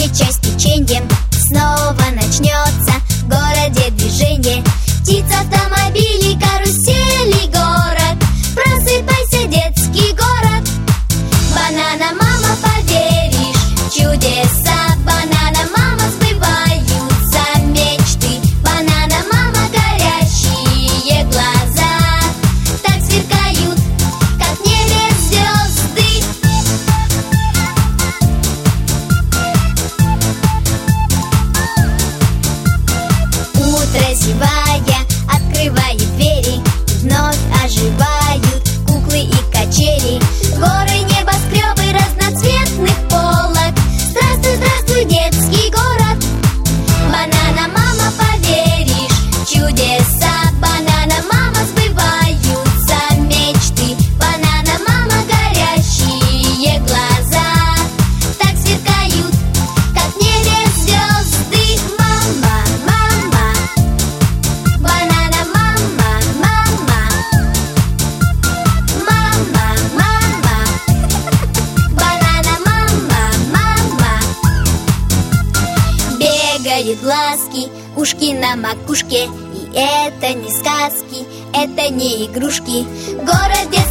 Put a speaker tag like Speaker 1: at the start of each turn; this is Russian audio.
Speaker 1: городе чай с печеньем. Снова начнется в городе движение. Птиц, автомобилей, карусели, город. Просыпайся, детский город. Банана, мама, поверишь в чудеса. Банана, мама, сбываются мечты. Банана, мама, горящие глаза так сверкают, как в небе звезды. Утро, зевая, открывает двери. Вновь оживают куклы и качели. Горы, небоскребы разноцветных полок. Здравствуй, здравствуй, детский город. Банана, мама, поверишь в чудеса. Банана, мама, сбываются мечты. Банана, мама, горящие глаза так сверкают, как в небе звезды. Мама, мама, банана, мама, мама. Мама, мама, банана, мама, мама. Бегают глазки, ушки на макушке. И это не сказки, это не игрушки. В городе